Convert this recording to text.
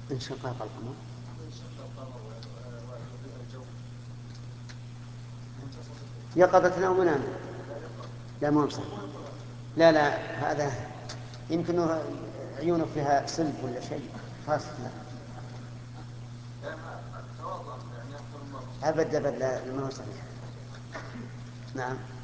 انشقاق القمر. يقظة نوم منام. لا مو صح. لا لا هذا يمكن عيونك فيها سلب ولا شيء فاسد. لا أبد أبد لا ما هو صحيح. نعم.